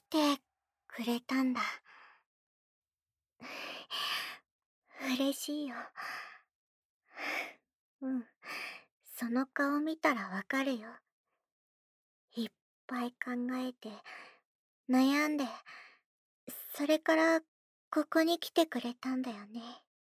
てくれたんだ。嬉しいよ。うん。その顔見たらわかるよ。いっぱい考えて、悩んで、それからここに来てくれたんだよね。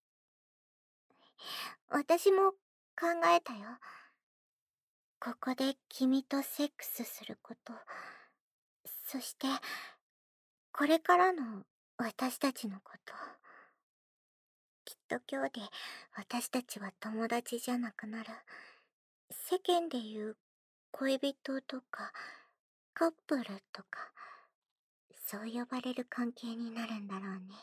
私も考えたよ。ここで君とセックスすること。そして、これからの私たちのこと。きっと今日で私たちは友達じゃなくなる。世間で言う恋人とかカップルとか、そう呼ばれる関係になるんだろうね。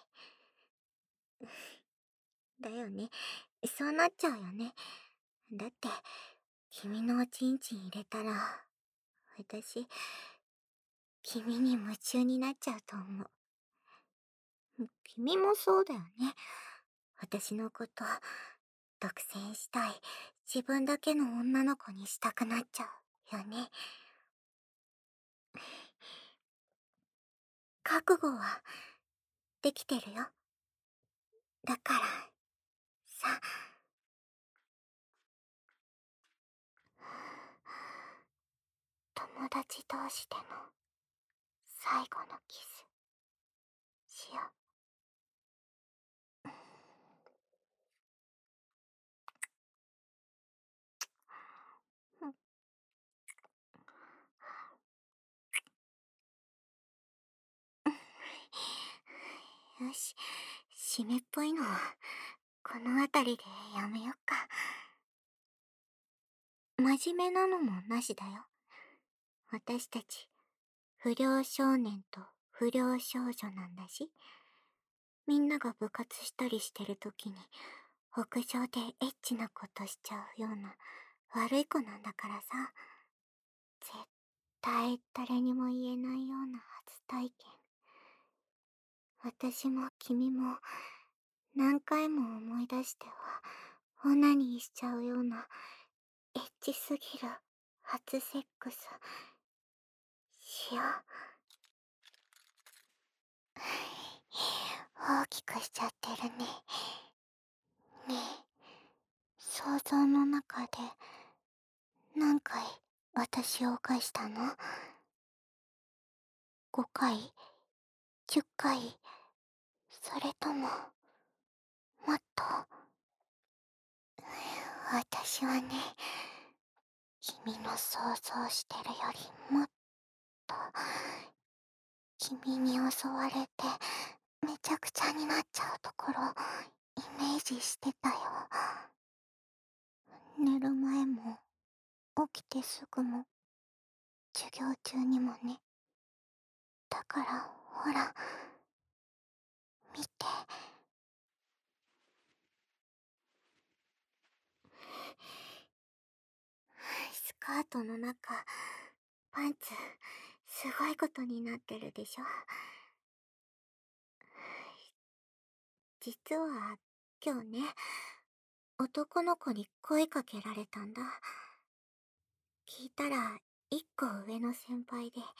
だよね。そうなっちゃうよね。だって、君のおちんちん入れたら、私、君に夢中になっちゃうと思う。君もそうだよね。私のこと、独占したい、自分だけの女の子にしたくなっちゃうよね。覚悟はできてるよ。だからさ、友達同士での最後のキスしよう。よし、湿っぽいのはこの辺りでやめよっか。真面目なのもなしだよ。私たち、不良少年と不良少女なんだし、みんなが部活したりしてる時に屋上でエッチなことしちゃうような悪い子なんだからさ。絶対誰にも言えないような初体験。私も君も何回も思い出してはオナニーしちゃうようなエッチすぎる初セックスしよう。大きくしちゃってるね。ねえ、想像の中で何回私を犯したの？ 5 回？ 10 回？それとももっと？私はね、君の想像してるよりもっと君に襲われてめちゃくちゃになっちゃうところイメージしてたよ。寝る前も起きてすぐも授業中にもね。だからほら見て。スカートの中パンツすごいことになってるでしょ。実は今日ね、男の子に声かけられたんだ。聞いたら一個上の先輩で、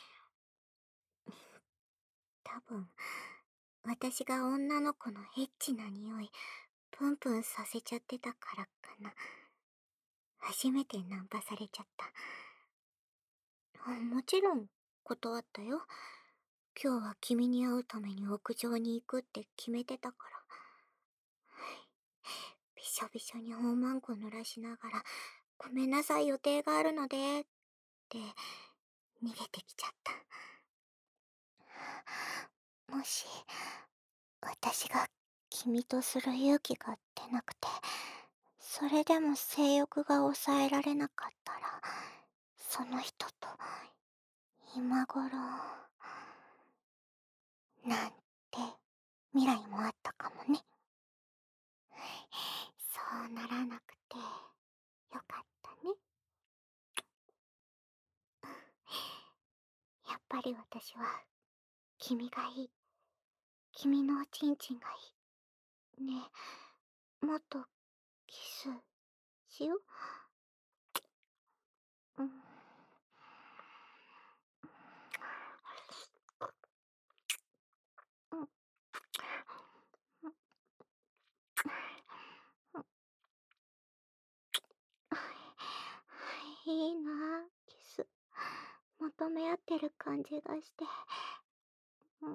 多分私が女の子のエッチな匂いプンプンさせちゃってたからかな。初めてナンパされちゃった。もちろん断ったよ。今日は君に会うために屋上に行くって決めてたから。びしょびしょに大マンコ濡らしながら、ごめんなさい予定があるので、って逃げてきちゃった。もし、私が君とする勇気が出なくて、それでも性欲が抑えられなかったら、その人と、今頃、なんて未来もあったかもね。そうならなくて、よかったね。やっぱり私は、君がいい。君のおちんちんがいい。ねえ、もっとキスしよう。うん。 求め合ってる感じがして。うん。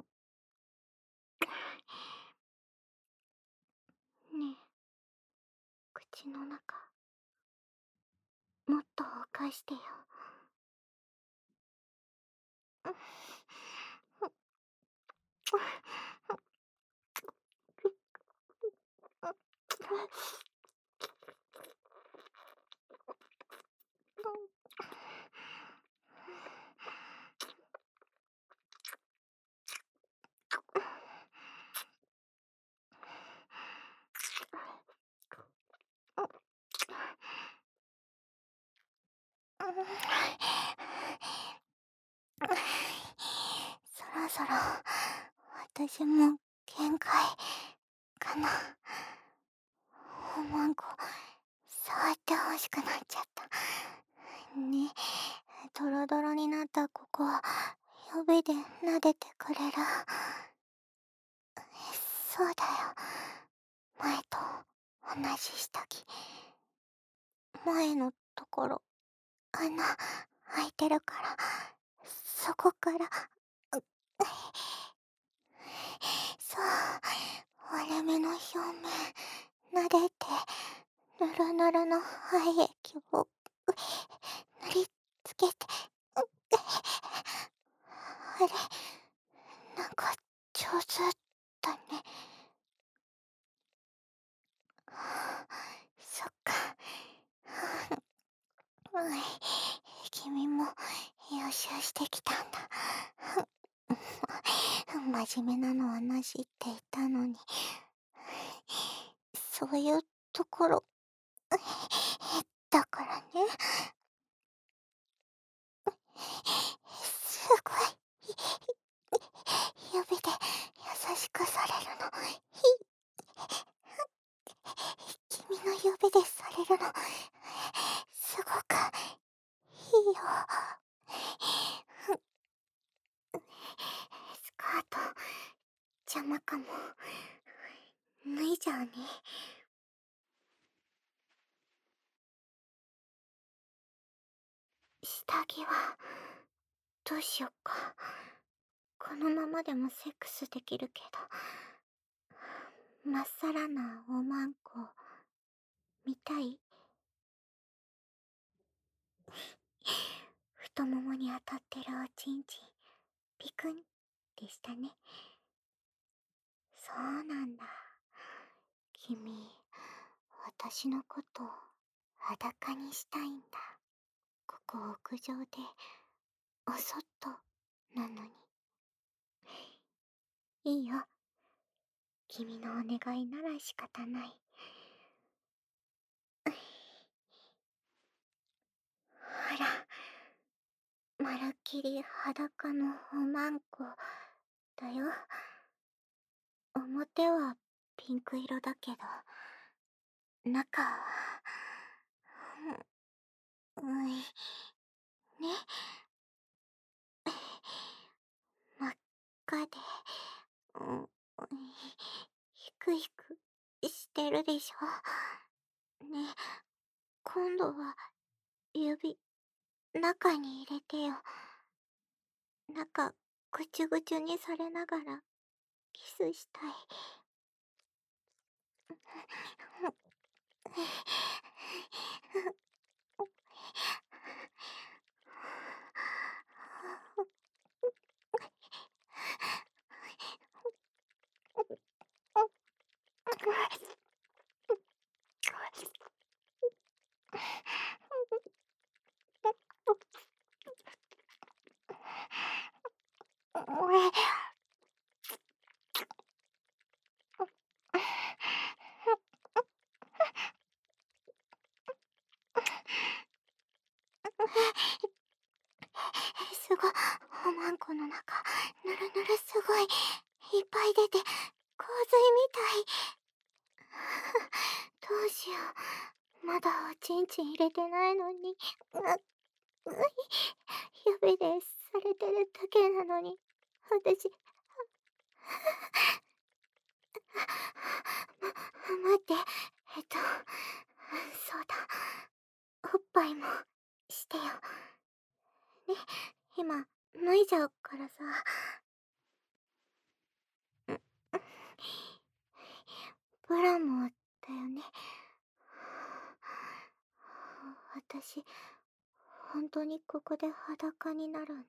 ねえ、口の中、もっと犯してよ。そろそろ私も限界かな。おまんこ触ってほしくなっちゃった。ね、ドロドロになったここ指で撫でてくれる？そうだよ、前と同じ下着。前のところ穴開いてるから、そこからうそう割れ目の表面撫でて、ぬるぬるの廃液を塗りつけて、あれ、なんか上手だね。そっか。うん、君も予習してきたんだ。真面目なのはなしって言ったのに、そういうところだからね。すごい指で優しくされるの。君の指でされるのすごくいいよ。スカート邪魔かも。脱いじゃうね。下着はどうしよっか。このままでもセックスできるけど、まっさらなおまんこ見たい？太ももに当たってるおちんちんピクンでしたね。そうなんだ。君、私のこと裸にしたいんだ。ここ屋上でお外なのに。いいよ、君のお願いなら仕方ない。ほら、まるっきり裸のおまんこだよ。表はピンク色だけど、中は、ね、真っ赤で、うん、ひくひくしてるでしょ。ね、今度は指、中に入れてよ。中、ぐちゅぐちゅにされながら、キスしたい。すごい、おまんこの中、ぬるぬるすごい、いっぱい出て、洪水みたい。どうしよう、まだおちんちん入れてないのに。指でされてるだけなのに、私、待って、そうだ、おっぱいもしてよ。ね、 今、脱いじゃうからさ。ブラもだよね。私、本当にここで裸になるんだ。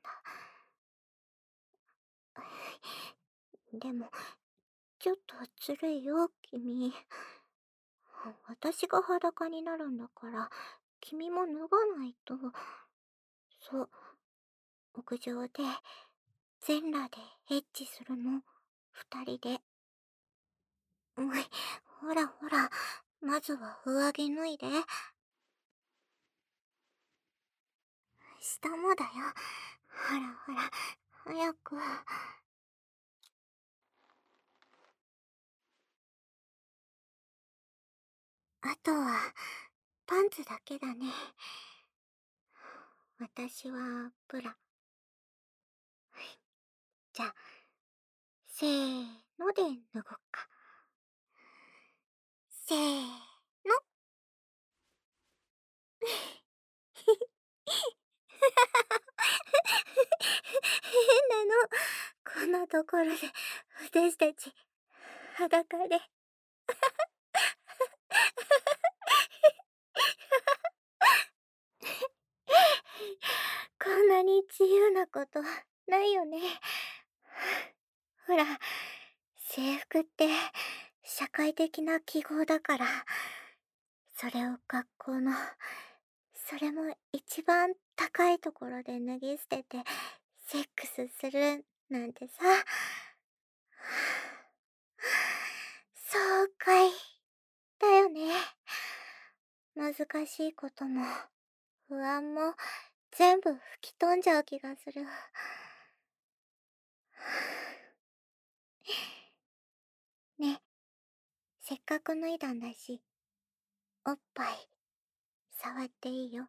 でも、ちょっとずるいよ、君。私が裸になるんだから、君も脱がないと。そう、屋上で、全裸でエッチするの。二人で。ほらほら、まずは上着脱いで。下もだよ。ほらほら、早く。あとは、パンツだけだね。私は、ブラ。じゃあ、せーので脱ごっか。せーの。変なの。こんなところで、私たち、裸で。こんなに自由なことないよね。ほら、制服って社会的な記号だから、それを学校の、それも一番高いところで脱ぎ捨てて、セックスするなんてさ。そうかい。だよね。難しいことも、不安も、全部吹き飛んじゃう気がする。ね、せっかく脱いだんだし、おっぱい、触っていいよ。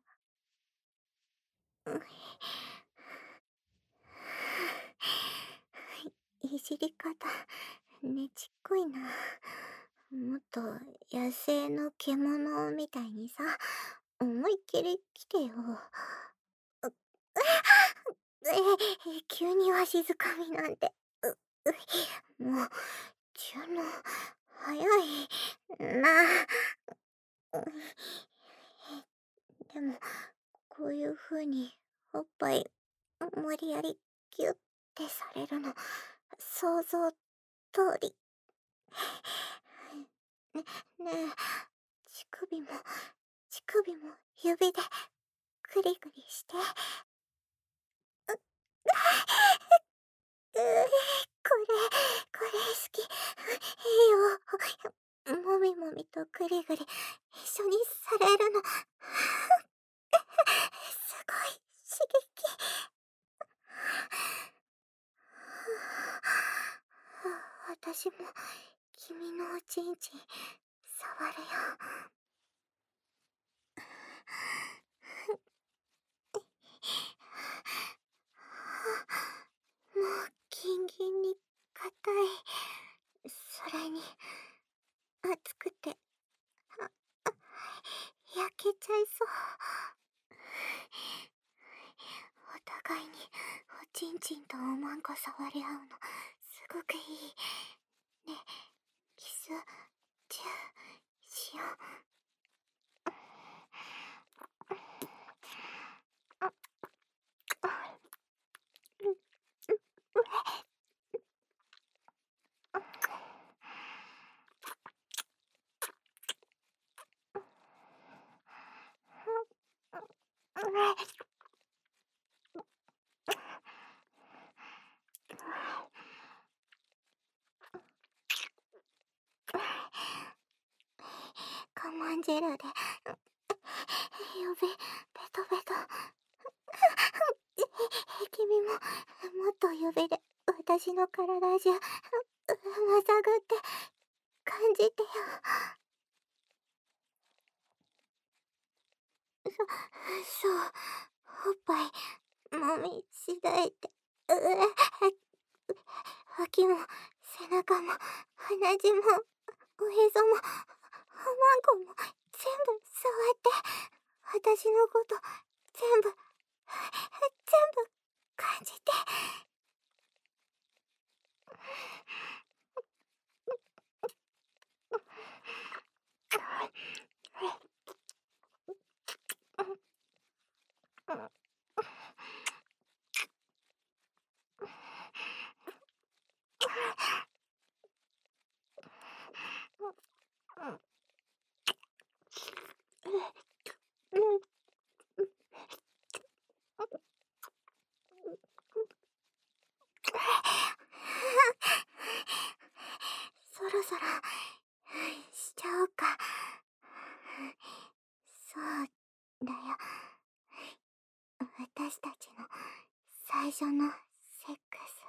いじり方、ねちっこいな。もっと野生の獣みたいにさ、思いっきり来てよ。急にわしづかみなんて。もう、中の、早いな。でも、こういう風に、おっぱい、無理やりギュッてされるの、想像通り。ね、ねえ、乳首も指でグリグリして。これ好き。いいよ。もみもみとグリグリ、一緒にされるの。すごい刺激。私も君のおちんちん触るよ。もうギンギンに硬い。それに熱くて、焼けちゃいそう。お互いにおちんちんとおまんこ触り合うのすごくいい。ね、キスチューしよう。我慢汁で指ベトベト。君ももっと指で私の体中まさぐって感じてよ。そう、おっぱいもみしだいて。脇も背中も鼻血もおへそもおまんこも全部触って、私のこと全部感じて。そろそろしちゃおうか。そうだよ。私たちの最初のセックス。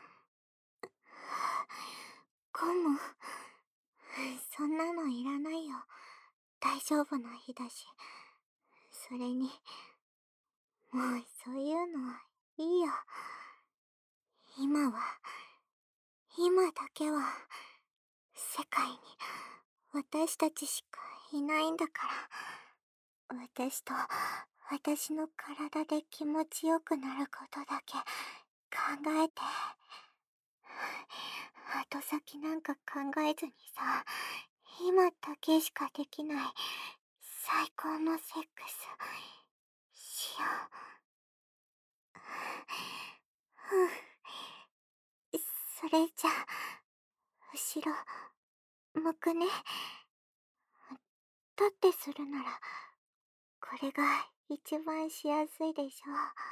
ゴム、そんなのいらないよ。大丈夫な日だし。それに、もうそういうのはいいよ。今は、今だけは、世界に私たちしかいないんだから。私と私の体で気持ちよくなることだけ考えて。後先なんか考えずにさ、今だけしかできない最高のセックスしよう。それじゃ、後ろ、向くね。立ってするなら、これが一番しやすいでしょ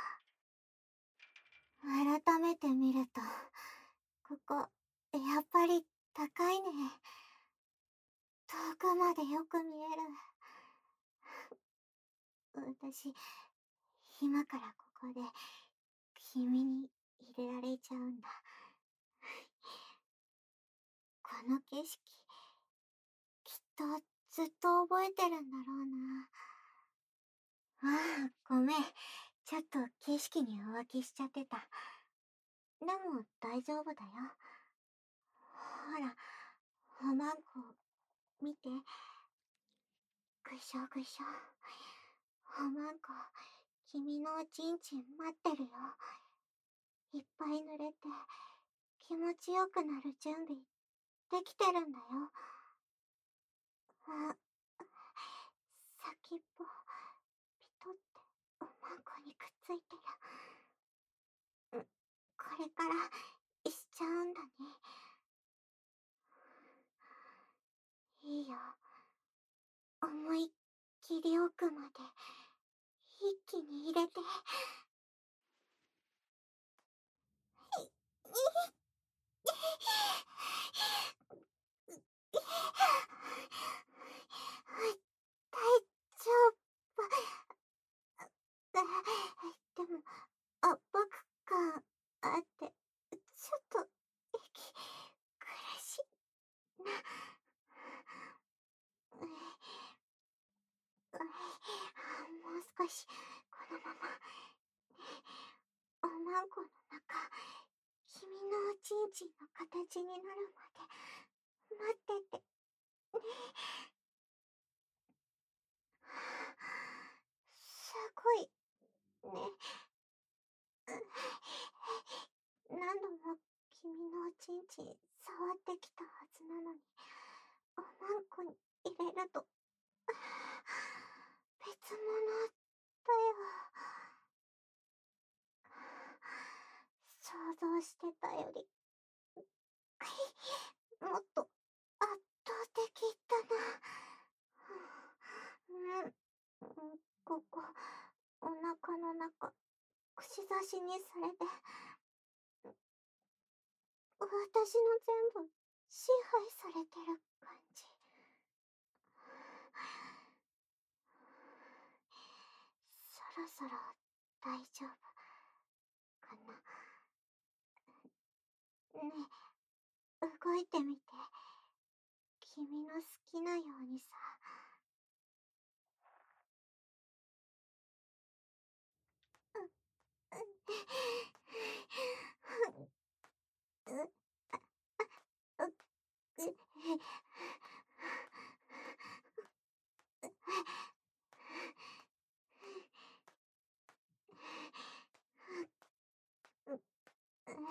う。改めて見ると、ここ、やっぱり高いね。遠くまでよく見える。私、今からここで、君に入れられちゃうんだ。この景色、きっとずっと覚えてるんだろうな。ああ、ごめん。ちょっと景色に浮気しちゃってた。でも大丈夫だよ。ほら、おまんこ、見て。ぐしょぐしょ。おまんこ、君のおちんちん待ってるよ。いっぱい濡れて、気持ちよくなる準備、できてるんだよ。あ、先っぽ、ピトっておまんこにくっついてる。これからしちゃうんだね。いいよ。思いっきり奥まで一気に入れて。大丈夫。でも圧迫感あってちょっと息苦しいな。もう少しこのままおまんこの中、君のおちんちんの形になるまで待っててすごいね。何度も君のおちんちん触ってきたはずなのに、おまんこに入れると別物だよ。想像してたよりもっと圧倒的だな。ここ、お腹の中、串刺しにされて、私の全部支配されてる感じ。そろそろ大丈夫かな。ねえ、動いてみて。君の好きなようにさ。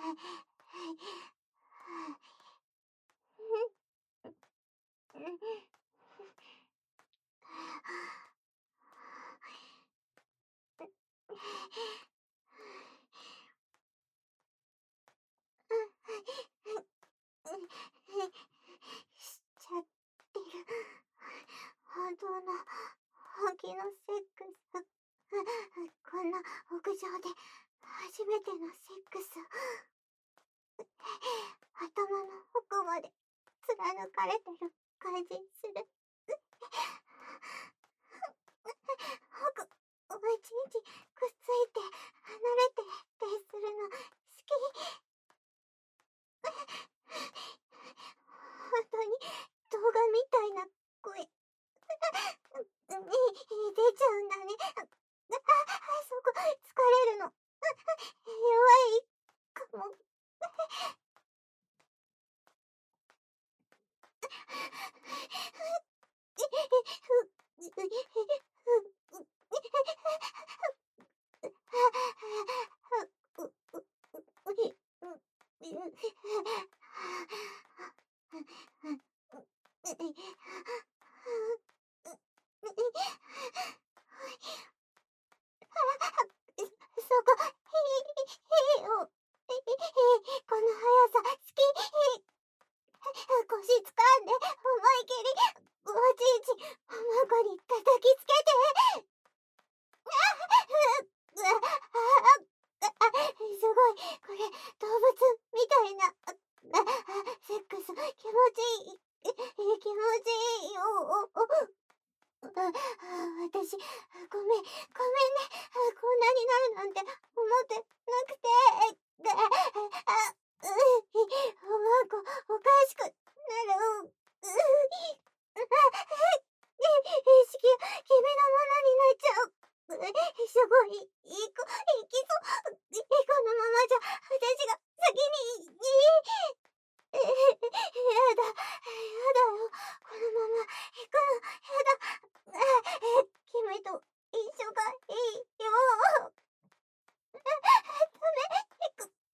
しちゃってる。本当の本気のセックス。こんな屋上で初めてのセックス。頭の奥まで貫かれてる感じする。僕、おいちいちくっついて離れてってするの好き。本当に動画みたいな声。出ちゃうんだね。そこ、疲れるの。弱いかも。そこ、この速さ好き。腰掴んで思い切りおちいちおまこに叩きつけて。すごい、これ動物みたいなセックス気持ちいい。気持ちいいよ。私、ごめんね。こんなになるなんて思ってなくて。おまんこ、おかしくなる。意識が君のものになっちゃう。すごい、いきそう。このままじゃ、私が先に、やだよ。このまま行くの、やだ。君と一緒がいいよ。ダメ、行く。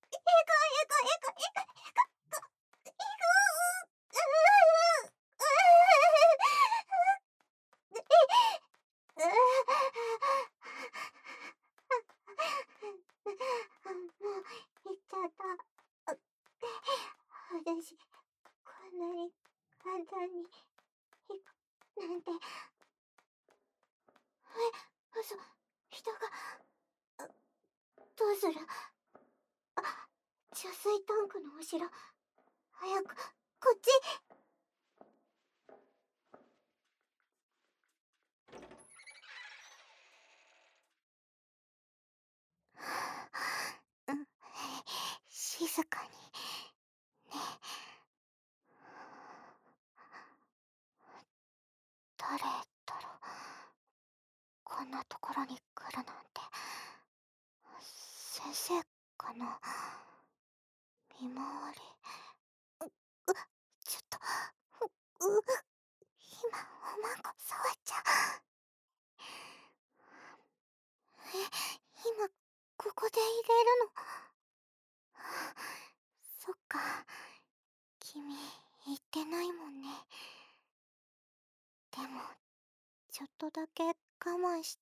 もう、行っちゃった。私、こんなに簡単に行くなんて。嘘、人が。どうする？貯水タンクの後ろ。早く、こっち。静かに。ね。誰だろう。こんなところに来るなんて。先生かな。見回り。ちょっと。今、おまんこ触っちゃう。今、ここで入れるの。そっか。君、言ってないもんね。でも、ちょっとだけ我慢して。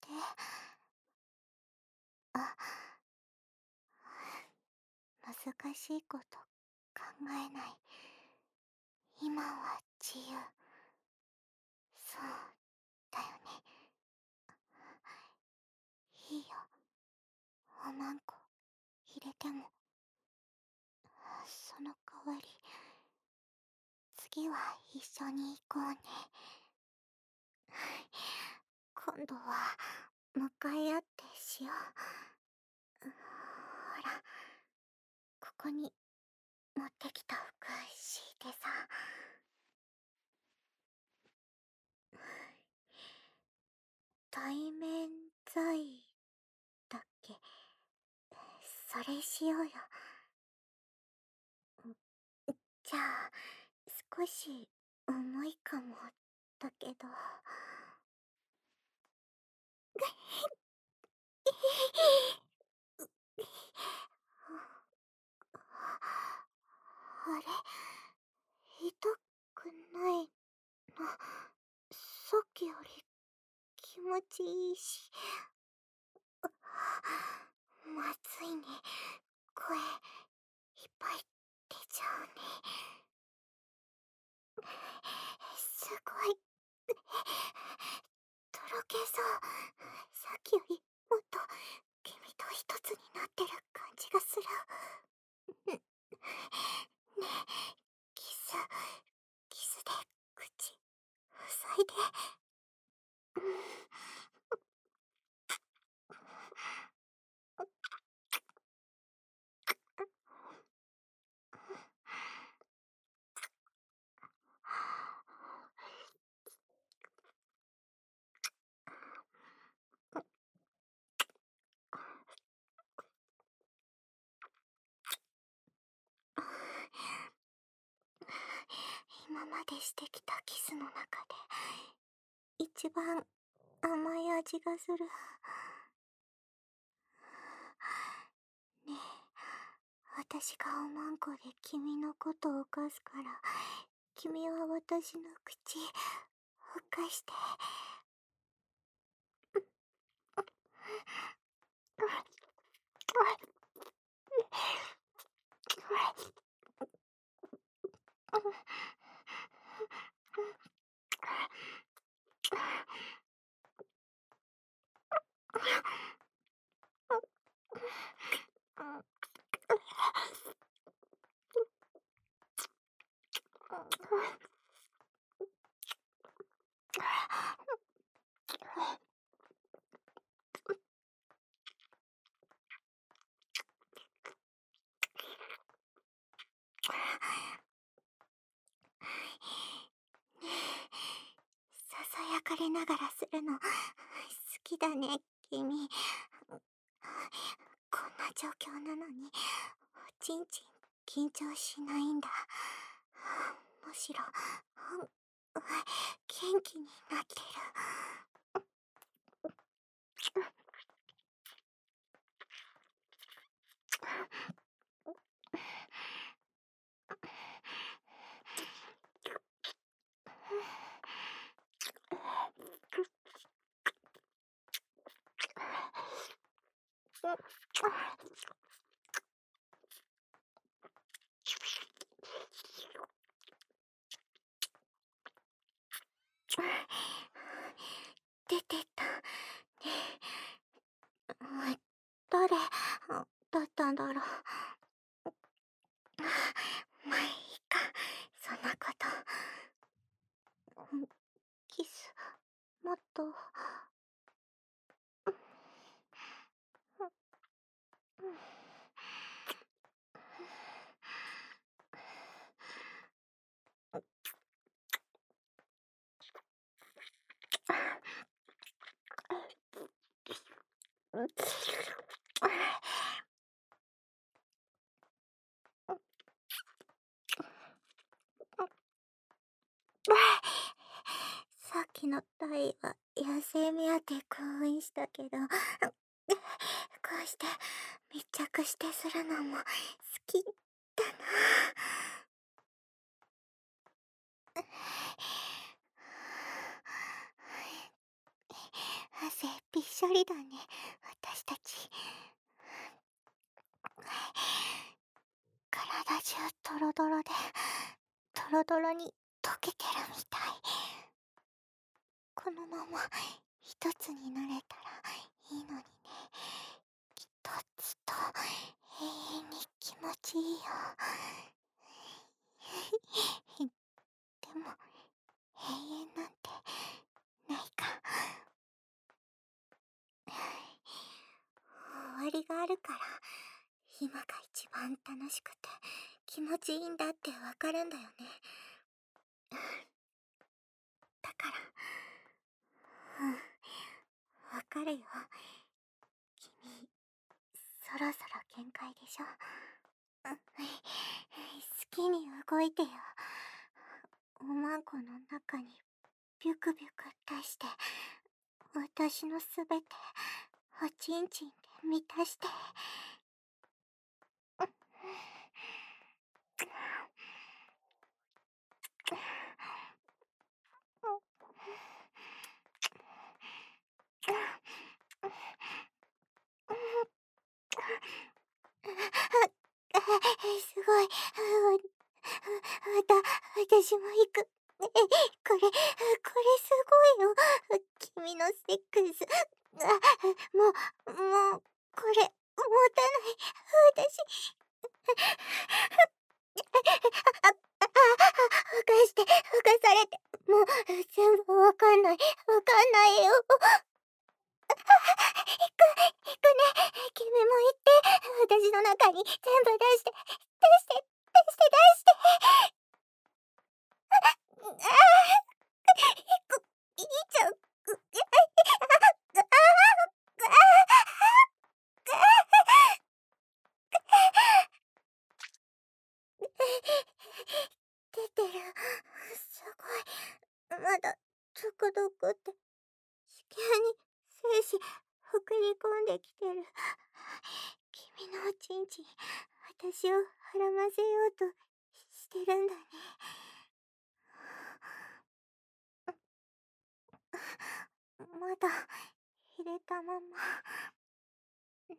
難しいこと考えない。今は自由。そうだよね。いいよ。おまんこ入れても。その代わり、次は一緒に行こうね。今度は向かい合ってしよう。ほら、ここに持ってきた服敷いてさ。対面在だっけ。それしようよ。じゃあ、少し重いかもだけど。 ちいいし。まずいね。声、いっぱい出ちゃうね。すごい。とろけそう。さっきよりもっと君と一つになってる感じがする。ねえ、キス、キスで口塞いで。今までしてきたキスの中で一番甘い味がする。ねえ、私がおまんこで君のことを犯すから、君は私の口ふかして。ささやかれながらするの好きだね、君。こんな状況なのにおちんちん緊張しないんだ。むしろ元気になってる。出てったね。誰だったんだろう。まあいいか、そんなこと。キスもっと。さっきのタイは野生目当て封印したけど、こうして密着してするのも好きだな。汗びっしょりだね、私たち。体中ドロドロで、ドロドロに溶けてるみたい。このまま一つになれたらいいのにね。きっとずっと永遠に気持ちいいよ。でも永遠なんてないか。終わりがあるから今が一番楽しくて気持ちいいんだってわかるんだよね。だから、わかるよ。君、そろそろ限界でしょ。好きに動いてよ。おまんこの中にビュクビュク出して、私のすべておちんちんで満たして。 すごい。私も行く。これすごいよ。君のセックス。もう、これ、持たない。私。ふかして、ふかされて。もう、全部わかんない。わかんないよ。行くね。君も行って。私の中に全部出して。出して。いいじゃん。出てる。すごい。まだ、ゾクゾクって、子宮に精子送り込んできてる。君のおちんちん、私をはらませようとしてるんだね。まだ、入れたまま。ね。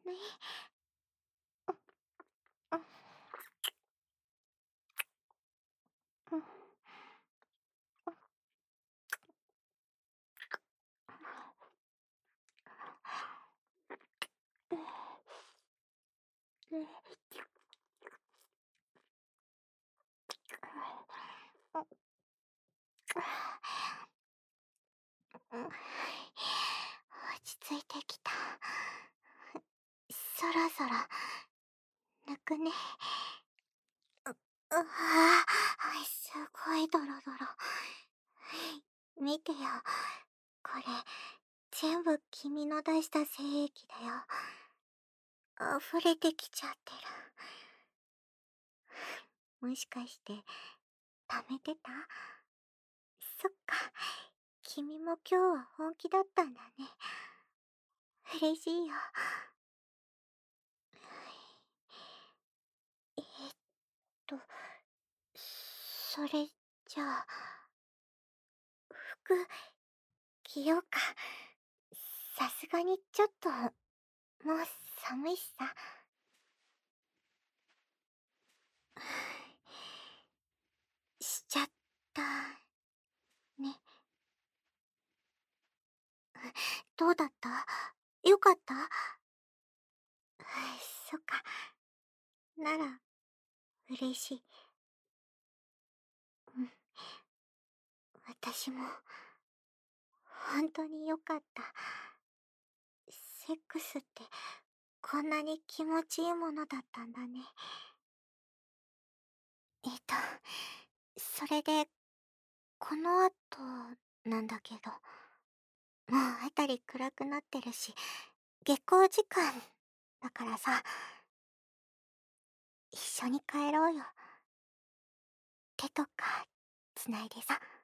落ち着いてきた。そろそろ、抜くね。すごいドロドロ。見てよ。これ、全部君の出した精液だよ。溢れてきちゃってる。もしかして、溜めてた？そっか。君も今日は本気だったんだね。嬉しいよ。えーっと、それじゃあ、服着ようか。さすがにちょっと、もう寒いしさ。しちゃったね。どうだった？よかった？そっか。なら、嬉しい。うん。私も、本当によかった。セックスって、こんなに気持ちいいものだったんだね。それで、この後、なんだけど、もうあたり暗くなってるし、下校時間だからさ、一緒に帰ろうよ。手とか、つないでさ。